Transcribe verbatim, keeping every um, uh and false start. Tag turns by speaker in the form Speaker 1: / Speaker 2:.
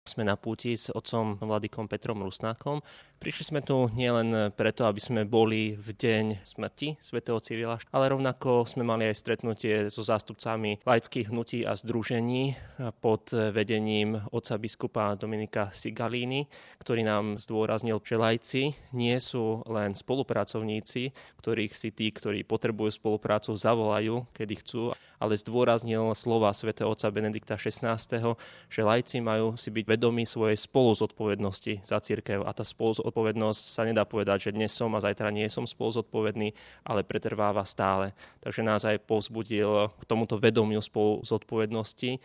Speaker 1: Sme na púti s otcom vladykom Petrom Rusnákom. Prišli sme tu nielen preto, aby sme boli v deň smrti svätého Cyrila, ale rovnako sme mali aj stretnutie so zástupcami laických hnutí a združení pod vedením otca biskupa Dominika Sigalini, ktorý nám zdôraznil, že laici nie sú len spolupracovníci, ktorých si tí, ktorí potrebujú spoluprácu, zavolajú, kedy chcú, ale zdôraznil slova svätého otca Benedikta šestnásteho, že laici majú si byť vedomí svojej spoluzodpovednosti za cirkev. A tá spoluzodpovednosť sa nedá povedať, že dnes som a zajtra nie som spoluzodpovedný, ale pretrváva stále. Takže nás aj povzbudil k tomuto vedomiu spoluzodpovednosti